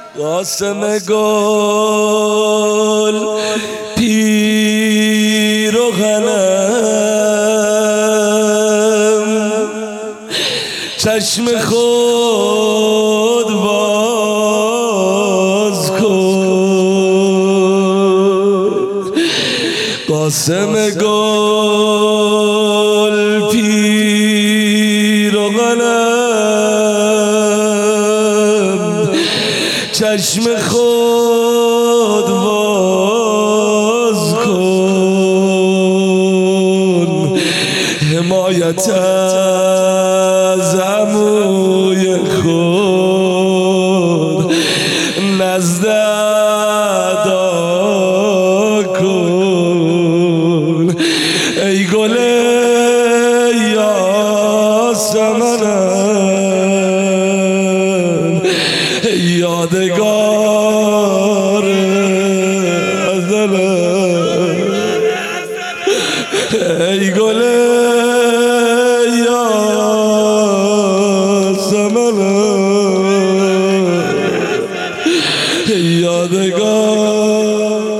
قاسم گل پیراهنم چشم خود باز کن قاسم گل پیراهنم چشم خود باز کن حمایت از عموی خود نزد ادا کن ای گل یاسمنم یادگار ازلم ای گل یاسمنم یادگار